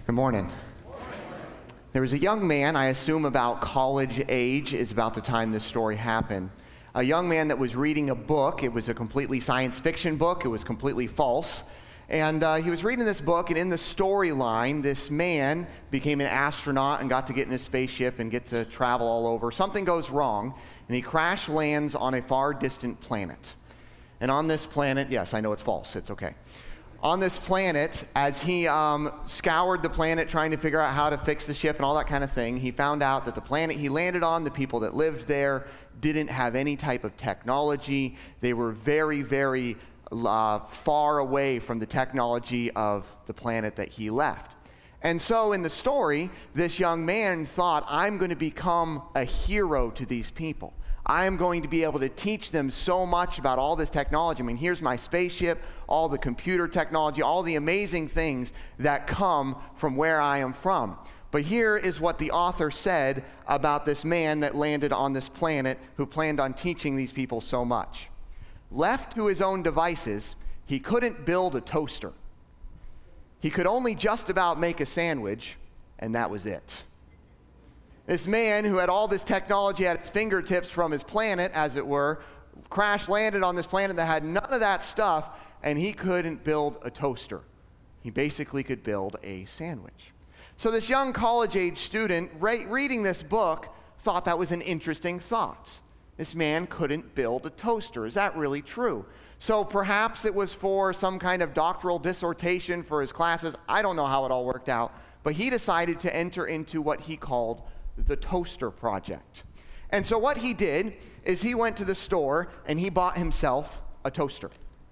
Good morning. There was a young man, I assume about college age is about the time this story happened. A young man that was reading a book. It was a completely science fiction book. It was completely false. And he was reading this book, and in the storyline, this man became an astronaut and got to get in a spaceship and get to travel all over. Something goes wrong, and he crash lands on a far distant planet. And on this planet, yes, I know it's false. It's okay. On this planet, as he scoured the planet trying to figure out how to fix the ship and all that kind of thing, he found out that the planet he landed on, the people that lived there, didn't have any type of technology. They were very, very far away from the technology of the planet that he left. And so in the story, this young man thought, I'm going to become a hero to these people. I am going to be able to teach them so much about all this technology. I mean, here's my spaceship, all the computer technology, all the amazing things that come from where I am from. But here is what the author said about this man that landed on this planet who planned on teaching these people so much. Left to his own devices, he couldn't build a toaster. He could only just about make a sandwich, and that was it. This man who had all this technology at his fingertips from his planet, as it were, crash landed on this planet that had none of that stuff, and he couldn't build a toaster. He basically could build a sandwich. So this young college-age student reading this book thought that was an interesting thought. This man couldn't build a toaster. Is that really true? So perhaps it was for some kind of doctoral dissertation for his classes. I don't know how it all worked out, but he decided to enter into what he called the Toaster Project. And so what he did is he went to the store and he bought himself a toaster.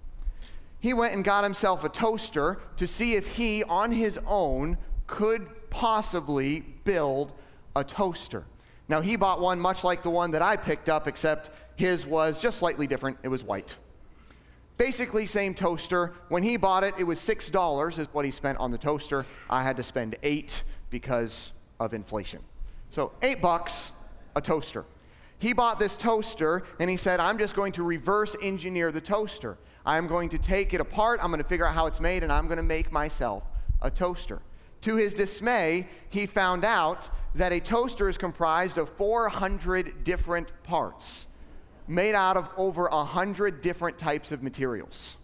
He went and got himself a toaster to see if he, on his own, could possibly build a toaster. Now, he bought one much like the one that I picked up, except his was just slightly different. It was white. Basically, same toaster. When he bought it, it was $6 is what he spent on the toaster. I had to spend $8 because of inflation. So $8, a toaster. He bought this toaster, and he said, I'm just going to reverse engineer the toaster. I'm going to take it apart, I'm going to figure out how it's made, and I'm going to make myself a toaster. To his dismay, he found out that a toaster is comprised of 400 different parts, made out of over 100 different types of materials.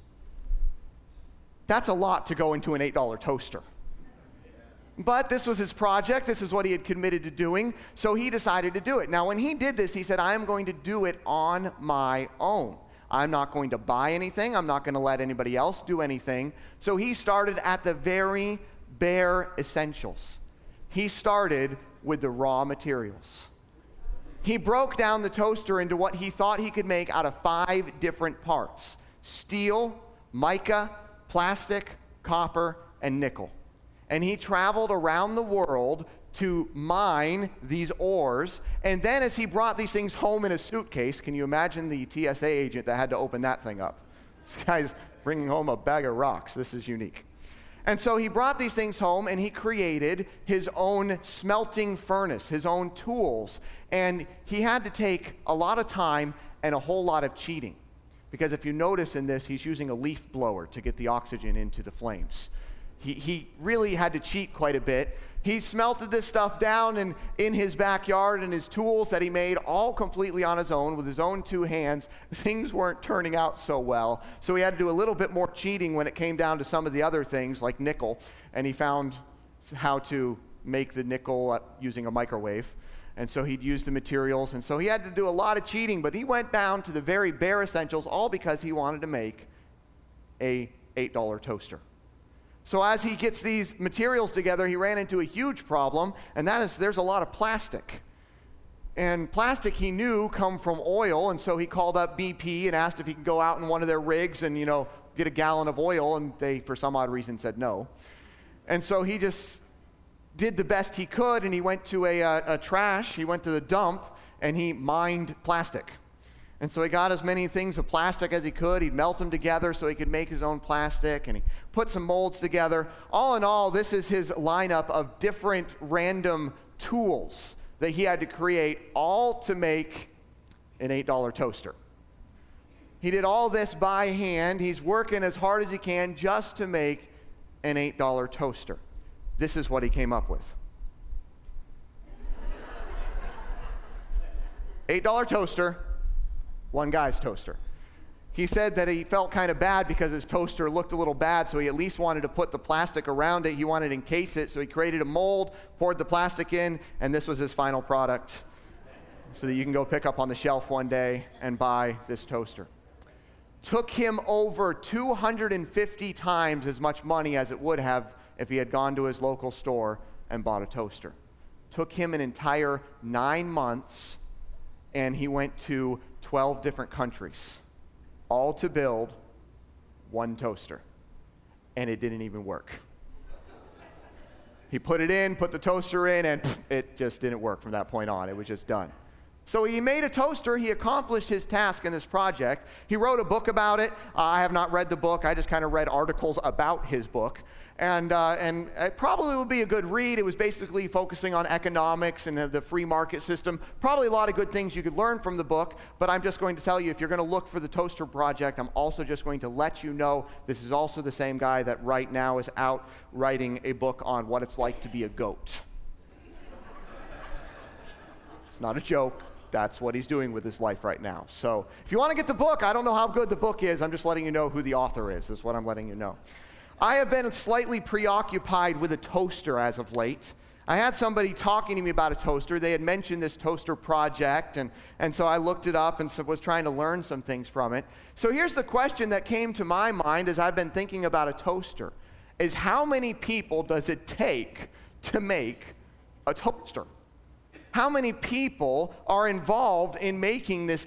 That's a lot to go into an $8 toaster. But this was his project. This is what he had committed to doing. So he decided to do it. Now, when he did this, he said, I am going to do it on my own. I'm not going to buy anything. I'm not going to let anybody else do anything. So he started at the very bare essentials. He started with the raw materials. He broke down the toaster into what he thought he could make out of 5 different parts: steel, mica, plastic, copper, and nickel. And he traveled around the world to mine these ores. And then as he brought these things home in a suitcase, can you imagine the TSA agent that had to open that thing up? This guy's bringing home a bag of rocks. This is unique. And so he brought these things home, and he created his own smelting furnace, his own tools. And he had to take a lot of time and a whole lot of cheating. Because if you notice in this, he's using a leaf blower to get the oxygen into the flames. He really had to cheat quite a bit. He smelted this stuff down in his backyard, and his tools that he made all completely on his own with his own 2 hands. Things weren't turning out so well. So he had to do a little bit more cheating when it came down to some of the other things like nickel. And he found how to make the nickel using a microwave. And so he'd use the materials. And so he had to do a lot of cheating, but he went down to the very bare essentials, all because he wanted to make a $8 toaster. So as he gets these materials together, he ran into a huge problem, and that is there's a lot of plastic. And plastic, he knew, come from oil, and so he called up BP and asked if he could go out in one of their rigs and, get a gallon of oil, and they, for some odd reason, said no. And so he just did the best he could, and he went to he went to the dump, and he mined plastic. And so he got as many things of plastic as he could. He'd melt them together so he could make his own plastic, and he put some molds together. All in all, this is his lineup of different random tools that he had to create, all to make an $8 toaster. He did all this by hand. He's working as hard as he can just to make an $8 toaster. this is what he came up with. $8 toaster, one guy's toaster. He said that he felt kind of bad because his toaster looked a little bad, so he at least wanted to put the plastic around it. He wanted to encase it, so he created a mold, poured the plastic in, and this was his final product, so that you can go pick up on the shelf one day and buy this toaster. Took him over 250 times as much money as it would have if he had gone to his local store and bought a toaster. Took him an entire 9 months, and he went to 12 different countries, all to build one toaster. And it didn't even work. He put it in, put the toaster in, and it just didn't work from that point on. It was just done. So he made a toaster. He accomplished his task in this project. He wrote a book about it. I have not read the book. I just kind of read articles about his book. And it probably would be a good read. It was basically focusing on economics and the free market system. Probably a lot of good things you could learn from the book, but I'm just going to tell you, if you're going to look for the toaster project, I'm also just going to let you know this is also the same guy that right now is out writing a book on what it's like to be a goat. It's not a joke. That's what he's doing with his life right now. So if you want to get the book, I don't know how good the book is. I'm just letting you know who the author is what I'm letting you know. I have been slightly preoccupied with a toaster as of late. I had somebody talking to me about a toaster. They had mentioned this toaster project, and so I looked it up and was trying to learn some things from it. So here's the question that came to my mind as I've been thinking about a toaster, is how many people does it take to make a toaster? How many people are involved in making this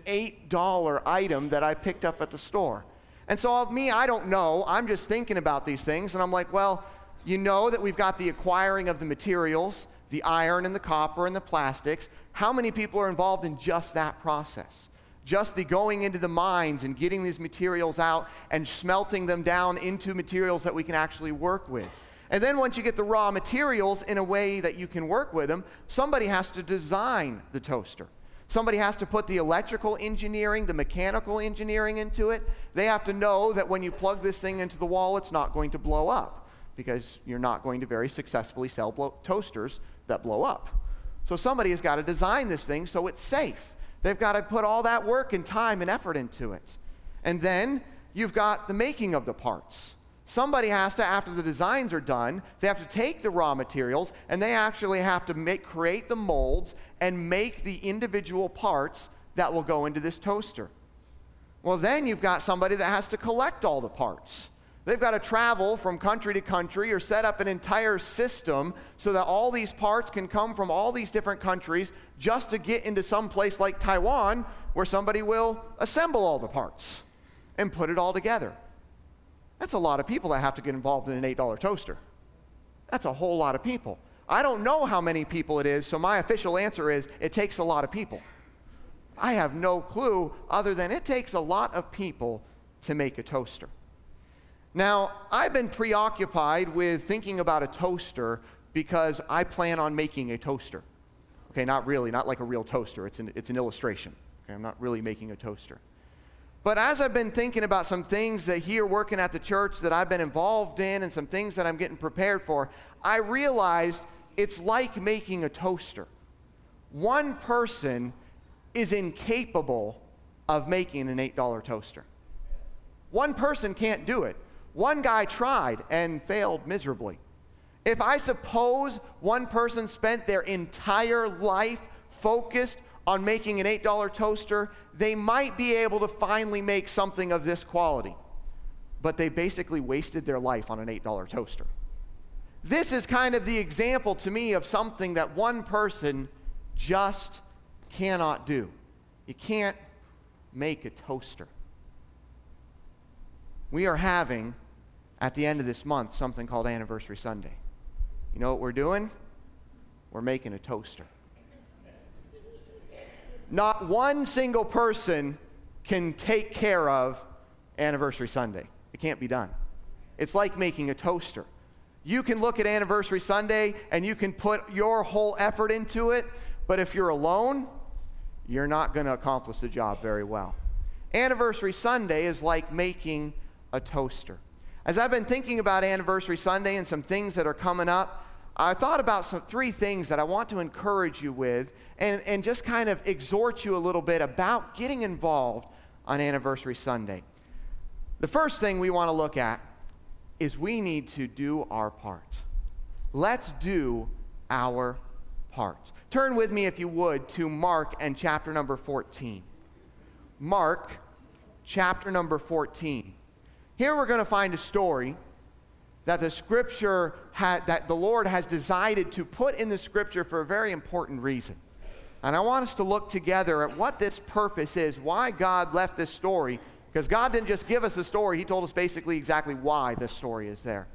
$8 item that I picked up at the store? And so I don't know. I'm just thinking about these things, and I'm like, well, you know that we've got the acquiring of the materials, the iron and the copper and the plastics. How many people are involved in just that process? Just the going into the mines and getting these materials out and smelting them down into materials that we can actually work with. And then once you get the raw materials in a way that you can work with them, somebody has to design the toaster. Somebody has to put the electrical engineering, the mechanical engineering into it. They have to know that when you plug this thing into the wall, it's not going to blow up, because you're not going to very successfully sell toasters that blow up. So somebody has got to design this thing so it's safe. They've got to put all that work and time and effort into it. And then you've got the making of the parts. Somebody has to, after the designs are done, they have to take the raw materials and they actually have to create the molds and make the individual parts that will go into this toaster. Well, then you've got somebody that has to collect all the parts. They've got to travel from country to country or set up an entire system so that all these parts can come from all these different countries just to get into some place like Taiwan where somebody will assemble all the parts and put it all together. That's a lot of people that have to get involved in an $8 toaster. That's a whole lot of people. I don't know how many people it is, so my official answer is it takes a lot of people. I have no clue other than it takes a lot of people to make a toaster. Now, I've been preoccupied with thinking about a toaster because I plan on making a toaster. Okay, not really, not like a real toaster. It's an illustration. Okay, I'm not really making a toaster. But as I've been thinking about some things that here working at the church that I've been involved in and some things that I'm getting prepared for, I realized it's like making a toaster. One person is incapable of making an $8 toaster. One person can't do it. One guy tried and failed miserably. If I suppose one person spent their entire life focused on making an $8 toaster, they might be able to finally make something of this quality. But they basically wasted their life on an $8 toaster. This is kind of the example to me of something that one person just cannot do. You can't make a toaster. We are having, at the end of this month, something called Anniversary Sunday. You know what we're doing? We're making a toaster. Not one single person can take care of Anniversary Sunday. It can't be done. It's like making a toaster. You can look at Anniversary Sunday and you can put your whole effort into it, but if you're alone, you're not going to accomplish the job very well. Anniversary Sunday is like making a toaster. As I've been thinking about Anniversary Sunday and some things that are coming up, I thought about three things that I want to encourage you with and just kind of exhort you a little bit about getting involved on Anniversary Sunday. The first thing we want to look at is we need to do our part. Let's do our part. Turn with me, if you would, to Mark and chapter number 14. Mark, chapter number 14. Here we're going to find a story that the Scripture that the Lord has decided to put in the Scripture for a very important reason. And I want us to look together at what this purpose is, why God left this story, because God didn't just give us a story, He told us basically exactly why this story is there.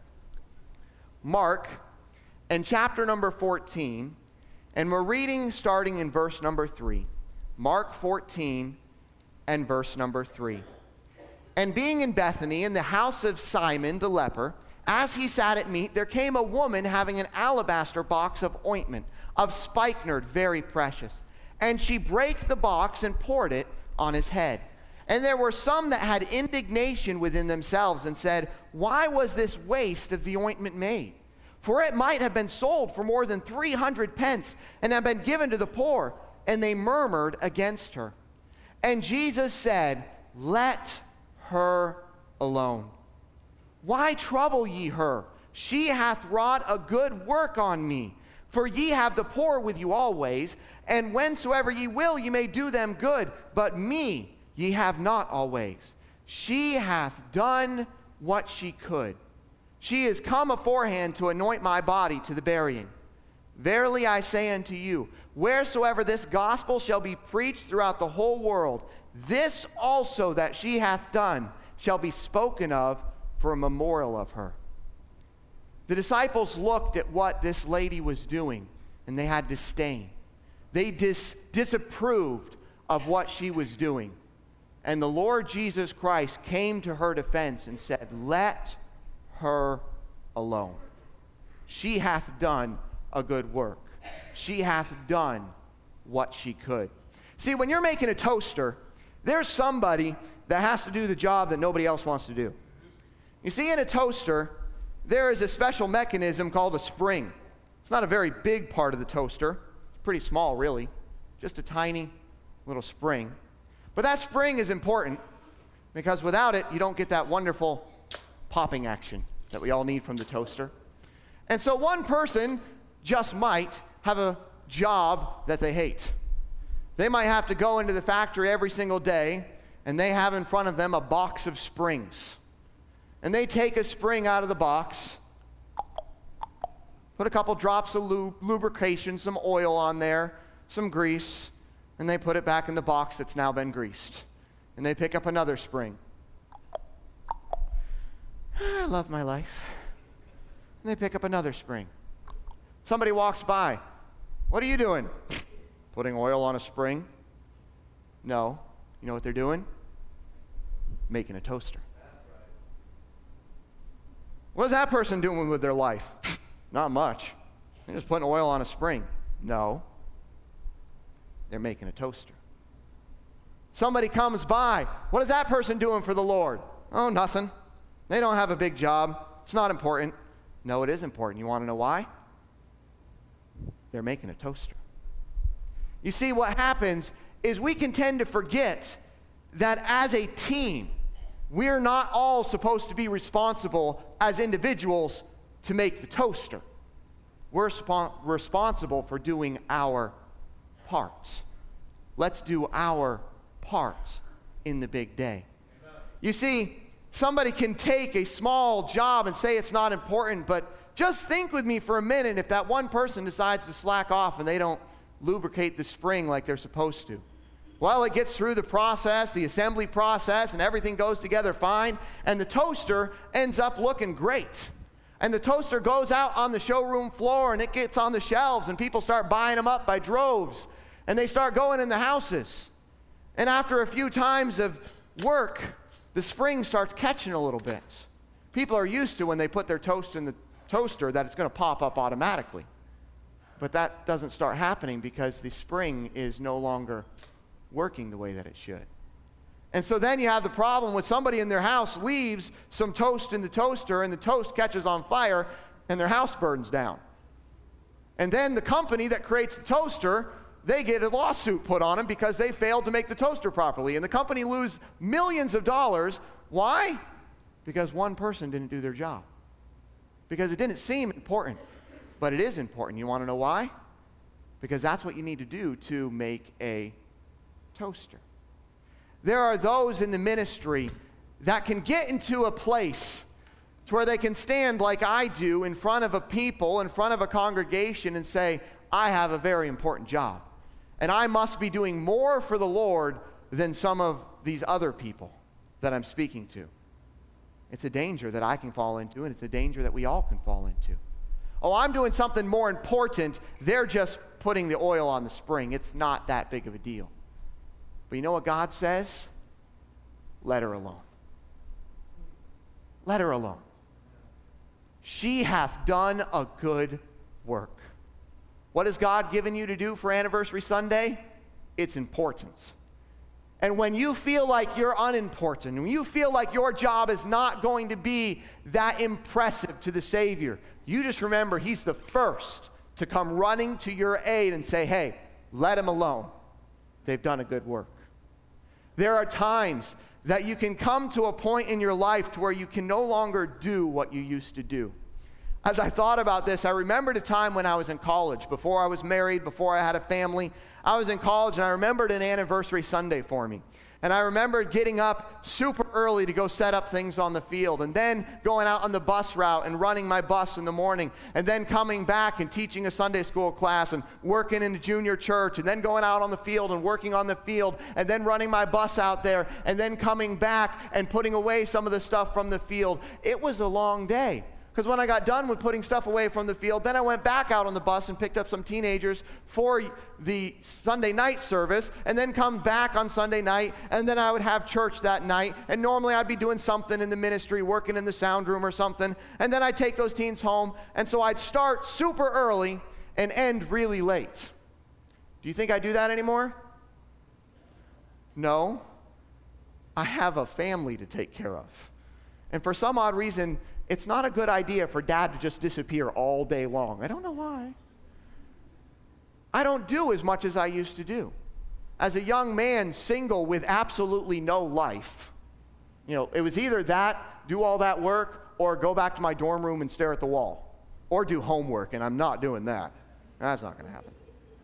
Mark and chapter number 14, and we're reading starting in verse number 3. Mark 14 and verse number 3. And being in Bethany in the house of Simon the leper, as he sat at meat, there came a woman having an alabaster box of ointment, of spikenard, very precious. And she brake the box and poured it on his head. And there were some that had indignation within themselves and said, why was this waste of the ointment made? For it might have been sold for more than 300 pence and have been given to the poor. And they murmured against her. And Jesus said, let her alone. Why trouble ye her? She hath wrought a good work on me. For ye have the poor with you always, and whensoever ye will, ye may do them good. But me ye have not always. She hath done what she could. She is come aforehand to anoint my body to the burying. Verily I say unto you, wheresoever this gospel shall be preached throughout the whole world, this also that she hath done shall be spoken of for a memorial of her. The disciples looked at what this lady was doing, and they had disdain. They disapproved of what she was doing. And the Lord Jesus Christ came to her defense and said, let her alone. She hath done a good work. She hath done what she could. See, when you're making a toaster, there's somebody that has to do the job that nobody else wants to do. You see, in a toaster, there is a special mechanism called a spring. It's not a very big part of the toaster. It's pretty small, really. Just a tiny little spring. But that spring is important because without it, you don't get that wonderful popping action that we all need from the toaster. And so one person just might have a job that they hate. They might have to go into the factory every single day, and they have in front of them a box of springs. And they take a spring out of the box, put a couple drops of lubrication, some oil on there, some grease, and they put it back in the box that's now been greased. And they pick up another spring. I love my life. And they pick up another spring. Somebody walks by. What are you doing? Putting oil on a spring? No. You know what they're doing? Making a toaster. What is that person doing with their life? Not much. They're just putting oil on a spring. No. They're making a toaster. Somebody comes by. What is that person doing for the Lord? Oh, nothing. They don't have a big job. It's not important. No, it is important. You want to know why? They're making a toaster. You see, what happens is we can tend to forget that as a team, we're not all supposed to be responsible as individuals to make the toaster. We're responsible for doing our part. Let's do our part in the big day. You see, somebody can take a small job and say it's not important, but just think with me for a minute if that one person decides to slack off and they don't lubricate the spring like they're supposed to. Well, it gets through the process, the assembly process, and everything goes together fine, and the toaster ends up looking great. And the toaster goes out on the showroom floor, and it gets on the shelves, and people start buying them up by droves, and they start going in the houses. And after a few times of work, the spring starts catching a little bit. People are used to when they put their toast in the toaster that it's going to pop up automatically. But that doesn't start happening because the spring is no longer working the way that it should. And so then you have the problem with somebody in their house leaves some toast in the toaster and the toast catches on fire and their house burns down. And then the company that creates the toaster, they get a lawsuit put on them because they failed to make the toaster properly. And the company loses millions of dollars. Why? Because one person didn't do their job. Because it didn't seem important, but it is important. You want to know why? Because that's what you need to do to make a toaster. There are those in the ministry that can get into a place to where they can stand like I do in front of a people, in front of a congregation, and say, I have a very important job. And I must be doing more for the Lord than some of these other people that I'm speaking to. It's a danger that I can fall into, and it's a danger that we all can fall into. Oh, I'm doing something more important. They're just putting the oil on the spring. It's not that big of a deal. But you know what God says? Let her alone. Let her alone. She hath done a good work. What has God given you to do for Anniversary Sunday? It's importance. And when you feel like you're unimportant, when you feel like your job is not going to be that impressive to the Savior, you just remember He's the first to come running to your aid and say, hey, let them alone. They've done a good work. There are times that you can come to a point in your life to where you can no longer do what you used to do. As I thought about this, I remembered a time when I was in college, before I was married, before I had a family. I was in college, and I remembered an Anniversary Sunday for me. And I remembered getting up super early to go set up things on the field, and then going out on the bus route and running my bus in the morning, and then coming back and teaching a Sunday school class and working in the junior church, and then going out on the field and working on the field, and then running my bus out there, and then coming back and putting away some of the stuff from the field. It was a long day. Because when I got done with putting stuff away from the field, then I went back out on the bus and picked up some teenagers for the Sunday night service, and then come back on Sunday night, and then I would have church that night, and normally I'd be doing something in the ministry, working in the sound room or something, and then I'd take those teens home, and so I'd start super early and end really late. Do you think I do that anymore? No. I have a family to take care of. And for some odd reason, it's not a good idea for dad to just disappear all day long. I don't know why. I don't do as much as I used to do. As a young man, single with absolutely no life, it was either that, do all that work, or go back to my dorm room and stare at the wall, or do homework, and I'm not doing that. That's not going to happen.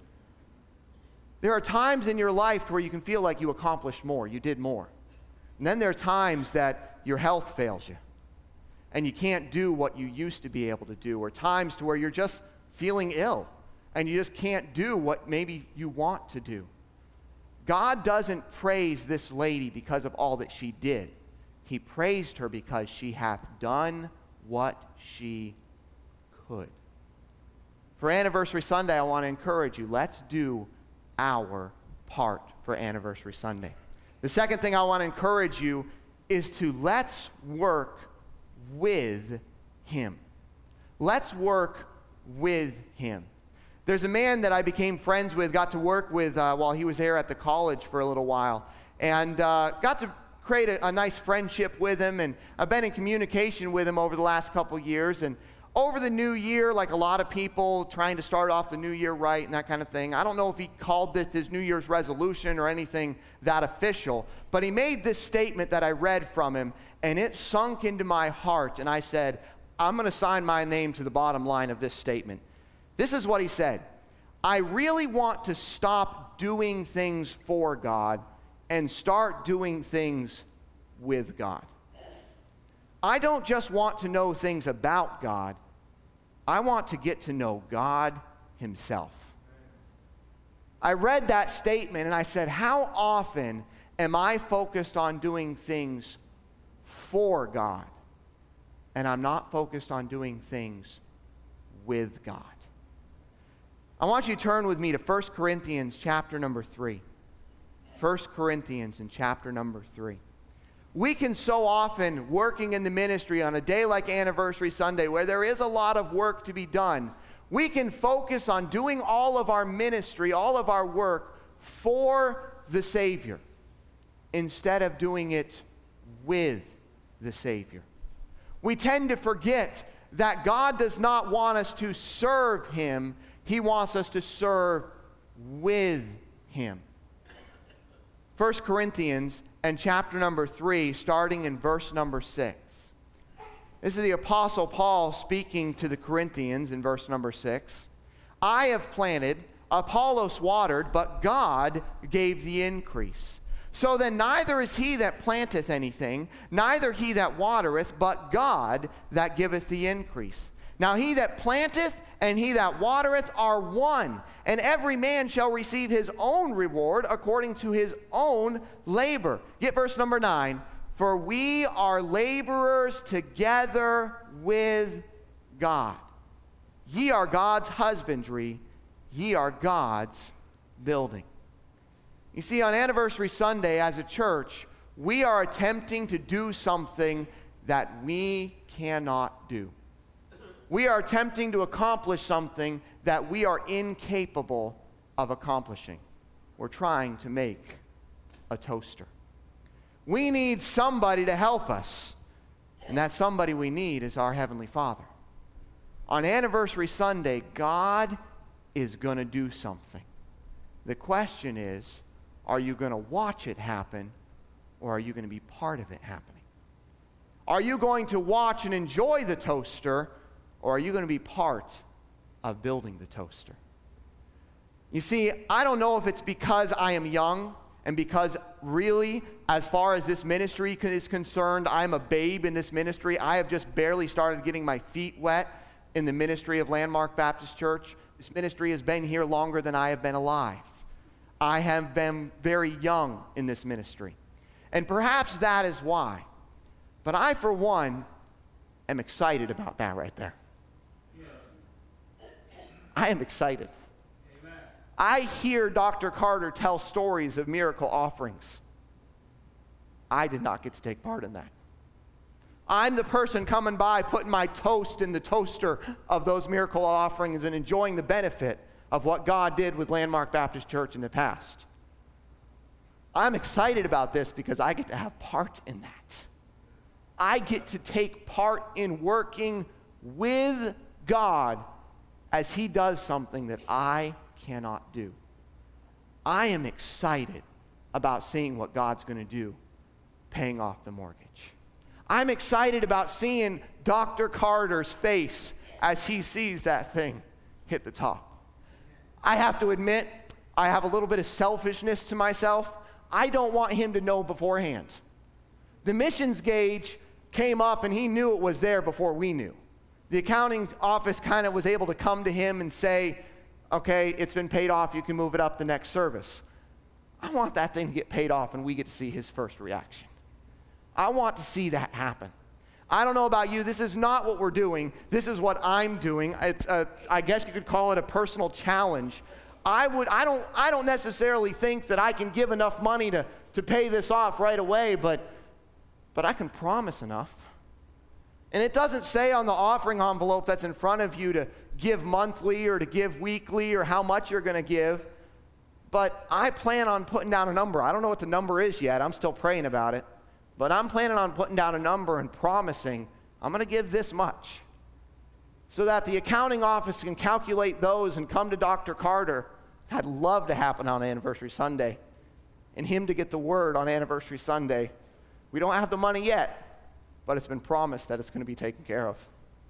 There are times in your life where you can feel like you accomplished more, you did more. And then there are times that your health fails you, and you can't do what you used to be able to do, or times to where you're just feeling ill, and you just can't do what maybe you want to do. God doesn't praise this lady because of all that she did. He praised her because she hath done what she could. For Anniversary Sunday, I want to encourage you, let's do our part for Anniversary Sunday. The second thing I want to encourage you is to let's work with Him. Let's work with Him. There's a man that I became friends with, got to work with while he was there at the college for a little while, and got to create a nice friendship with him, and I've been in communication with him over the last couple years, and over the new year, like a lot of people trying to start off the new year right and that kind of thing, I don't know if he called this his New Year's resolution or anything that official, but he made this statement that I read from him, and it sunk into my heart, and I said, I'm going to sign my name to the bottom line of this statement. This is what he said: I really want to stop doing things for God and start doing things with God. I don't just want to know things about God. I want to get to know God Himself. I read that statement and I said, how often am I focused on doing things for God, and I'm not focused on doing things with God? I want you to turn with me to 1 Corinthians chapter number 3. 1 Corinthians in chapter number 3. We can so often, working in the ministry on a day like Anniversary Sunday, where there is a lot of work to be done, we can focus on doing all of our ministry, all of our work for the Savior, instead of doing it with the Savior. We tend to forget that God does not want us to serve Him. He wants us to serve with him. 1 Corinthians and chapter number 3, starting in verse number 6. This is the Apostle Paul speaking to the Corinthians in verse number 6. I have planted, Apollos watered, but God gave the increase. So then neither is he that planteth anything, neither he that watereth, but God that giveth the increase. Now he that planteth and he that watereth are one, and every man shall receive his own reward according to his own labor. Get verse number 9. For we are laborers together with God. Ye are God's husbandry, ye are God's building. You see, on Anniversary Sunday as a church, we are attempting to do something that we cannot do. We are attempting to accomplish something that we are incapable of accomplishing. We're trying to make a toaster. We need somebody to help us, and that somebody we need is our Heavenly Father. On Anniversary Sunday, God is going to do something. The question is, are you going to watch it happen, or are you going to be part of it happening? Are you going to watch and enjoy the toaster, or are you going to be part of building the toaster? You see, I don't know if it's because I am young and because really, as far as this ministry is concerned, I'm a babe in this ministry. I have just barely started getting my feet wet in the ministry of Landmark Baptist Church. This ministry has been here longer than I have been alive. I have been very young in this ministry. And perhaps that is why. But I, for one, am excited about that right there. I am excited. Amen. I hear Dr. Carter tell stories of miracle offerings. I did not get to take part in that. I'm the person coming by, putting my toast in the toaster of those miracle offerings and enjoying the benefit of what God did with Landmark Baptist Church in the past. I'm excited about this because I get to have part in that. I get to take part in working with God as he does something that I cannot do. I am excited about seeing what God's going to do, paying off the mortgage. I'm excited about seeing Dr. Carter's face as he sees that thing hit the top. I have to admit, I have a little bit of selfishness to myself. I don't want him to know beforehand. The missions gauge came up and he knew it was there before we knew. The accounting office kind of was able to come to him and say, okay, it's been paid off, you can move it up the next service. I want that thing to get paid off and we get to see his first reaction. I want to see that happen. I don't know about you, this is not what we're doing. This is what I'm doing. It's I guess you could call it a personal challenge. I don't necessarily think that I can give enough money to pay this off right away, but I can promise enough. And it doesn't say on the offering envelope that's in front of you to give monthly or to give weekly or how much you're going to give. But I plan on putting down a number. I don't know what the number is yet. I'm still praying about it. But I'm planning on putting down a number and promising I'm going to give this much. So that the accounting office can calculate those and come to Dr. Carter. I'd love to happen on Anniversary Sunday. And him to get the word on Anniversary Sunday. We don't have the money yet. But it's been promised that it's going to be taken care of.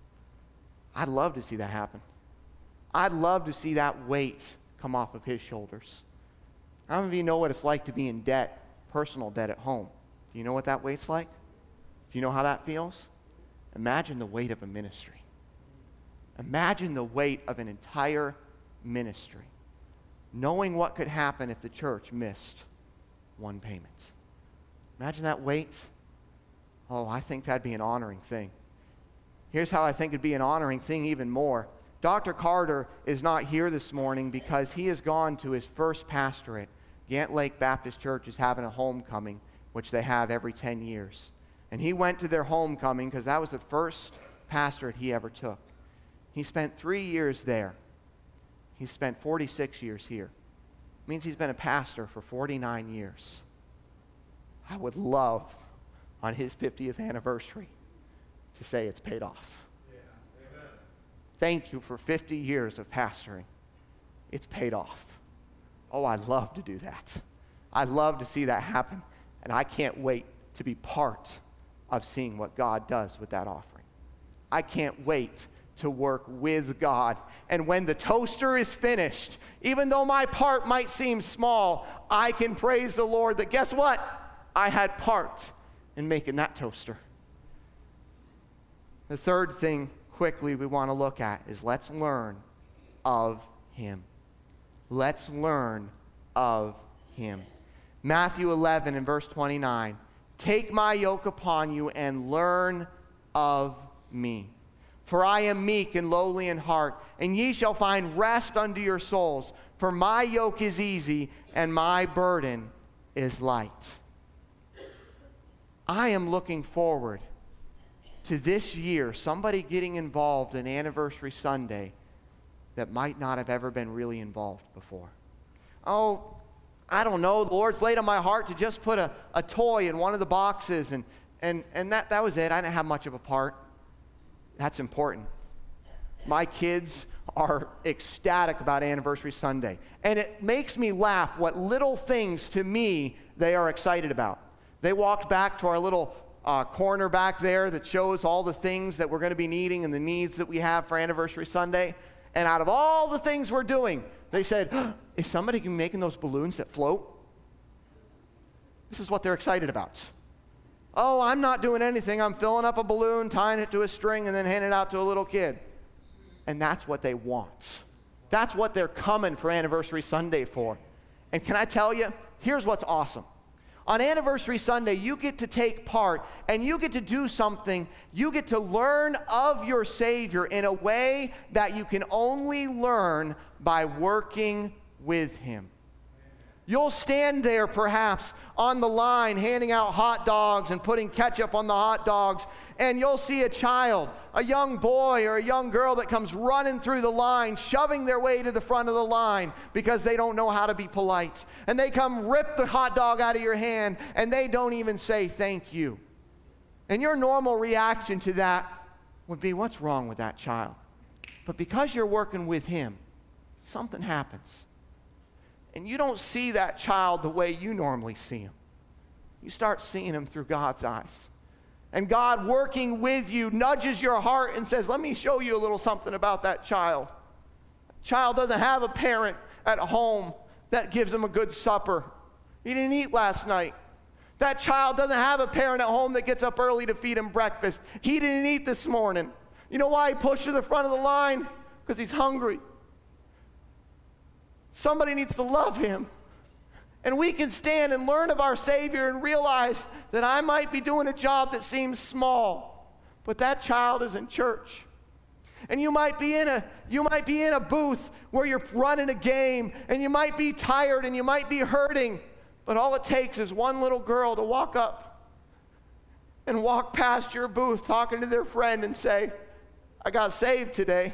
I'd love to see that happen. I'd love to see that weight come off of his shoulders. How many of you know what it's like to be in debt, personal debt at home? Do you know what that weight's like? Do you know how that feels? Imagine the weight of a ministry. Imagine the weight of an entire ministry. Knowing what could happen if the church missed one payment. Imagine that weight. Oh, I think that'd be an honoring thing. Here's how I think it'd be an honoring thing even more. Dr. Carter is not here this morning because he has gone to his first pastorate. Gant Lake Baptist Church is having a homecoming, which they have every 10 years. And he went to their homecoming because that was the first pastorate he ever took. He spent 3 years there. He spent 46 years here. It means he's been a pastor for 49 years. I would love on his 50th anniversary to say it's paid off. Yeah. Thank you for 50 years of pastoring. it's paid off. Oh, I love to do that. I love to see that happen. And I can't wait to be part of seeing what God does with that offering. I can't wait to work with God. And when the toaster is finished, even though my part might seem small, I can praise the Lord that guess what? I had part in making that toaster. The third thing quickly we want to look at is let's learn of him. Let's learn of him. Matthew 11 and verse 29. Take my yoke upon you and learn of me. For I am meek and lowly in heart, and ye shall find rest unto your souls. For my yoke is easy and my burden is light. I am looking forward to this year, somebody getting involved in Anniversary Sunday that might not have ever been really involved before. Oh, I don't know, the Lord's laid on my heart to just put a toy in one of the boxes, and that was it. I didn't have much of a part. That's important. My kids are ecstatic about Anniversary Sunday, and it makes me laugh what little things to me they are excited about. They walked back to our little corner back there that shows all the things that we're going to be needing and the needs that we have for Anniversary Sunday. And out of all the things we're doing, they said, is somebody making those balloons that float? This is what they're excited about. Oh, I'm not doing anything. I'm filling up a balloon, tying it to a string, and then handing it out to a little kid. And that's what they want. That's what they're coming for Anniversary Sunday for. And can I tell you, here's what's awesome. On Anniversary Sunday, you get to take part and you get to do something. You get to learn of your Savior in a way that you can only learn by working with him. You'll stand there perhaps on the line handing out hot dogs and putting ketchup on the hot dogs, and you'll see a child, a young boy or a young girl that comes running through the line, shoving their way to the front of the line because they don't know how to be polite. And they come rip the hot dog out of your hand, and they don't even say thank you. And your normal reaction to that would be, what's wrong with that child? But because you're working with him, something happens. And you don't see that child the way you normally see him. You start seeing him through God's eyes. And God, working with you, nudges your heart and says, let me show you a little something about that child. Child doesn't have a parent at home that gives him a good supper. He didn't eat last night. That child doesn't have a parent at home that gets up early to feed him breakfast. He didn't eat this morning. You know why he pushed to the front of the line? Because he's hungry. Somebody needs to love him. And we can stand and learn of our Savior and realize that I might be doing a job that seems small, but that child is in church. And you might be in a booth where you're running a game, and you might be tired and you might be hurting, but all it takes is one little girl to walk up and walk past your booth talking to their friend and say, I got saved today.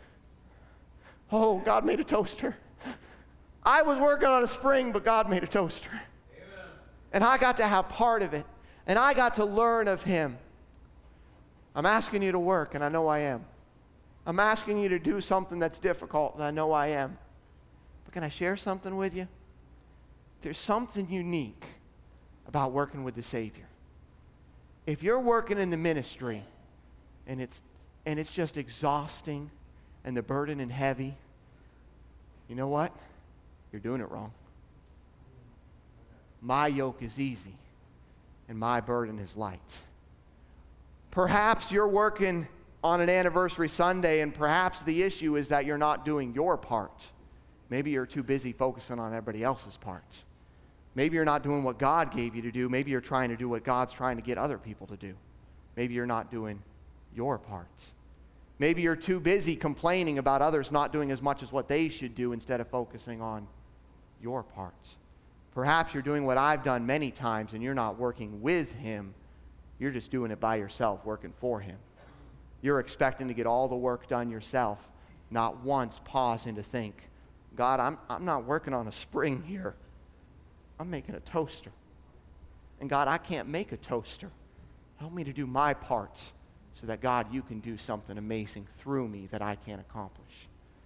Oh, God made a toaster. I was working on a spring, but God made a toaster. Amen. And I got to have part of it. And I got to learn of him. I'm asking you to work, and I know I am. I'm asking you to do something that's difficult, and I know I am. But can I share something with you? There's something unique about working with the Savior. If you're working in the ministry, and it's just exhausting, and the burden and heavy, you know what? You're doing it wrong. My yoke is easy, and my burden is light. Perhaps you're working on an Anniversary Sunday, and perhaps the issue is that you're not doing your part. Maybe you're too busy focusing on everybody else's part. Maybe you're not doing what God gave you to do. Maybe you're trying to do what God's trying to get other people to do. Maybe you're not doing your part. Maybe you're too busy complaining about others not doing as much as what they should do instead of focusing on your part. Perhaps you're doing what I've done many times and you're not working with him. You're just doing it by yourself, working for him. You're expecting to get all the work done yourself, not once pausing to think, God, I'm not working on a spring here. I'm making a toaster. And God, I can't make a toaster. Help me to do my part so that, God, you can do something amazing through me that I can't accomplish.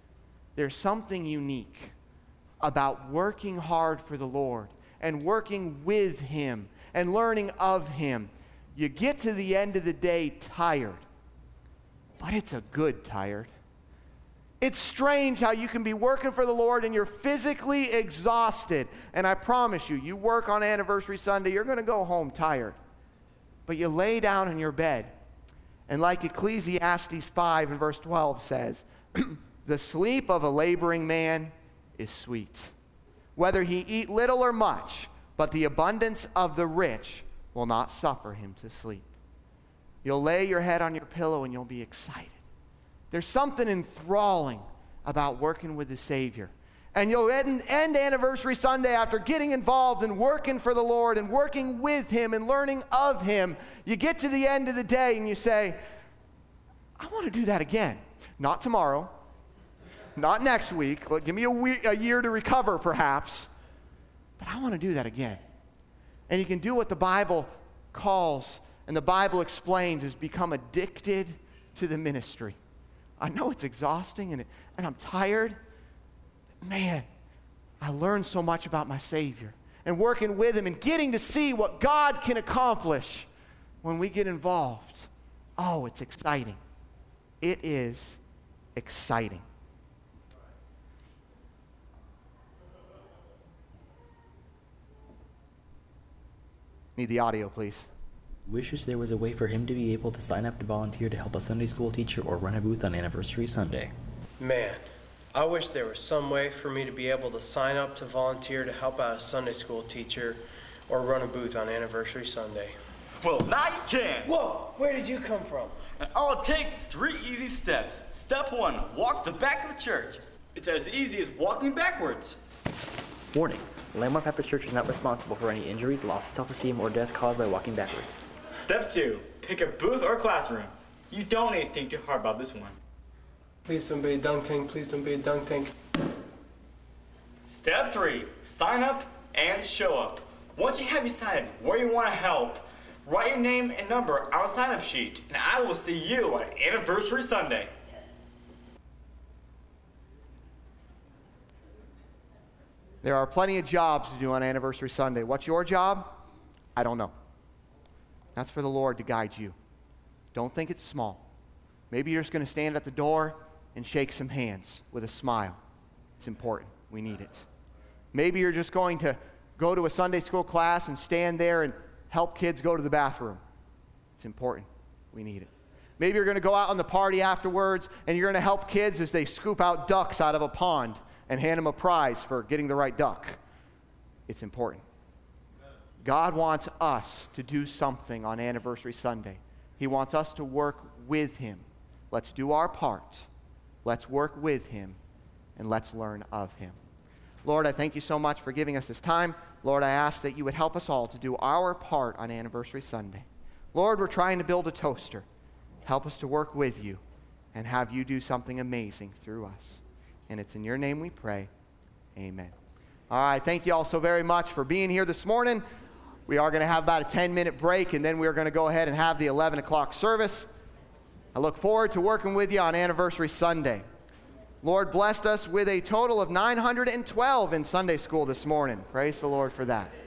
There's something unique about working hard for the Lord and working with Him and learning of Him. You get to the end of the day tired, but it's a good tired. It's strange how you can be working for the Lord and you're physically exhausted. And I promise you, you work on Anniversary Sunday, you're going to go home tired. But you lay down in your bed, and like Ecclesiastes 5 and verse 12 says, the sleep of a laboring man is sweet, whether he eat little or much, but the abundance of the rich will not suffer him to sleep. You'll lay your head on your pillow and you'll be excited. There's something enthralling about working with the Savior. And you'll end Anniversary Sunday after getting involved and working for the Lord and working with Him and learning of Him. You get to the end of the day and you say, I want to do that again. Not tomorrow, not next week. Give me a year to recover perhaps. But I want to do that again. And you can do what the Bible calls and the Bible explains is become addicted to the ministry. I know it's exhausting and I'm tired. Man, I learned so much about my Savior and working with Him and getting to see what God can accomplish when we get involved. Oh, it's exciting. It is exciting. Need the audio, please. Wishes there was a way for him to be able to sign up to volunteer to help a Sunday school teacher or run a booth on Anniversary Sunday. Man, I wish there was some way for me to be able to sign up to volunteer to help out a Sunday school teacher or run a booth on Anniversary Sunday. Well, now you can! Whoa, where did you come from? And all it takes is 3 easy steps. Step 1, walk to the back of the church. It's as easy as walking backwards. Warning, Landmark Baptist Church is not responsible for any injuries, loss of self-esteem, or death caused by walking backwards. Step 2, pick a booth or classroom. You don't need to think too hard about this one. Please don't be a dunk tank, please don't be a dunk tank. Step 3, sign up and show up. Once you have decided where you want to help, write your name and number on a sign-up sheet, and I will see you on Anniversary Sunday. There are plenty of jobs to do on Anniversary Sunday. What's your job? I don't know. That's for the Lord to guide you. Don't think it's small. Maybe you're just going to stand at the door and shake some hands with a smile. It's important. We need it. Maybe you're just going to go to a Sunday school class and stand there and help kids go to the bathroom. It's important. We need it. Maybe you're going to go out on the party afterwards and you're going to help kids as they scoop out ducks out of a pond and hand them a prize for getting the right duck. It's important. God wants us to do something on Anniversary Sunday. He wants us to work with Him. Let's do our part. Let's work with Him, and let's learn of Him. Lord, I thank You so much for giving us this time. Lord, I ask that You would help us all to do our part on Anniversary Sunday. Lord, we're trying to build a toaster. Help us to work with You and have You do something amazing through us. And it's in Your name we pray. Amen. All right, thank you all so very much for being here this morning. We are going to have about a 10-minute break, and then we're going to go ahead and have the 11 o'clock service. I look forward to working with you on Anniversary Sunday. Lord blessed us with a total of 912 in Sunday school this morning. Praise the Lord for that.